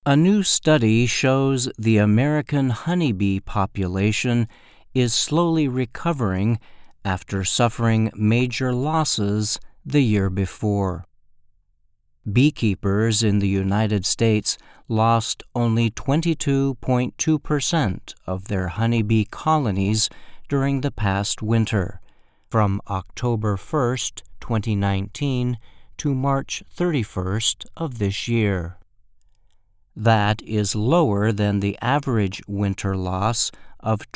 A new study shows the American honeybee population is slowly recovering after suffering major losses the year before. Beekeepers in the United States lost only 22.2% of their honeybee colonies during the past winter, from October 1st, 2019 to March 31st of this year. That is lower than the average winter loss of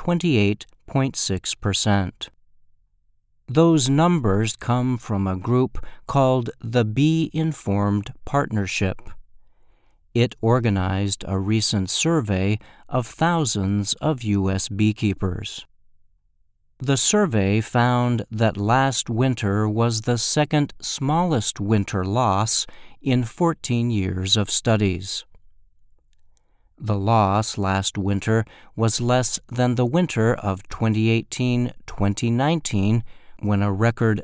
28.6%. Those numbers come from a group called the Bee Informed Partnership. It organized a recent survey of thousands of U.S. beekeepers. The survey found that last winter was the second smallest winter loss in 14 years of studies. The loss last winter was less than the winter of 2018-2019, when a record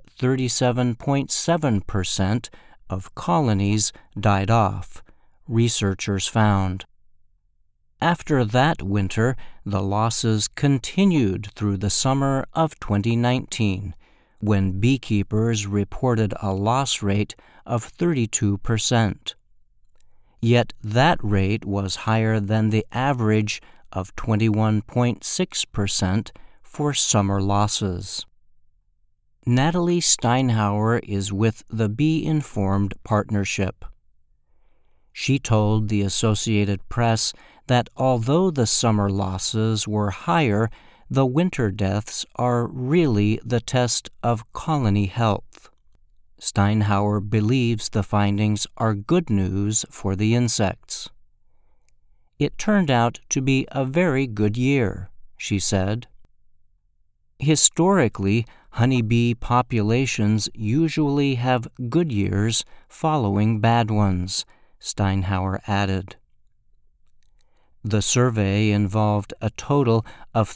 37.7% of colonies died off, researchers found. After that winter, the losses continued through the summer of 2019, when beekeepers reported a loss rate of 32%. Yet that rate was higher than the average of 21.6% for summer losses. Natalie Steinhauer is with the Bee Informed Partnership. She told the Associated Press that although the summer losses were higher, the winter deaths are really the test of colony health. Steinhauer believes the findings are good news for the insects. It turned out to be a very good year, she said. Historically, honeybee populations usually have good years following bad ones, Steinhauer added. The survey involved a total of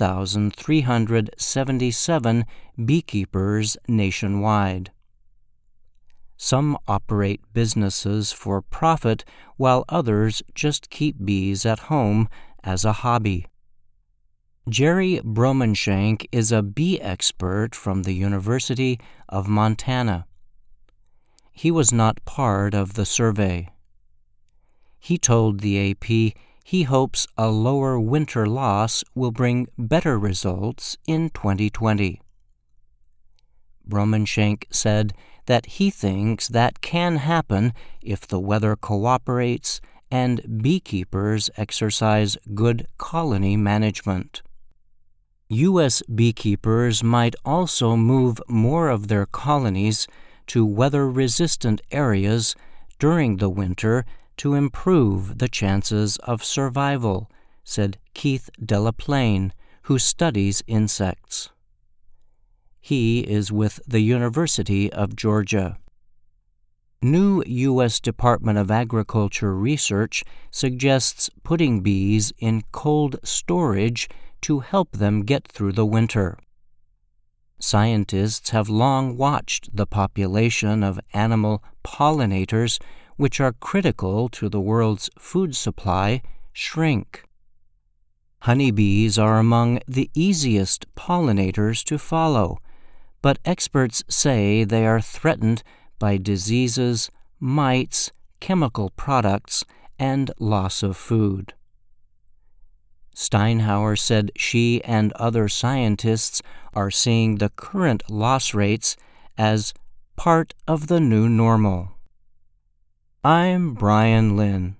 3,377 beekeepers nationwide. Some operate businesses for profit, while others just keep bees at home as a hobby. Jerry Bromenshank is a bee expert from the University of Montana. He was not part of the survey. He told the AP he hopes a lower winter loss will bring better results in 2020. Bromenshank said that he thinks that can happen if the weather cooperates and beekeepers exercise good colony management. U.S. beekeepers might also move more of their colonies to weather-resistant areas during the winter to improve the chances of survival, said Keith Delaplane, who studies insects. He is with the University of Georgia. New U.S. Department of Agriculture research suggests putting bees in cold storage to help them get through the winter. Scientists have long watched the population of animal pollinators, which are critical to the world's food supply, shrink. Honeybees are among the easiest pollinators to follow, but experts say they are threatened by diseases, mites, chemical products, and loss of food. Steinhauer said she and other scientists are seeing the current loss rates as part of the new normal. I'm Brian Lynn.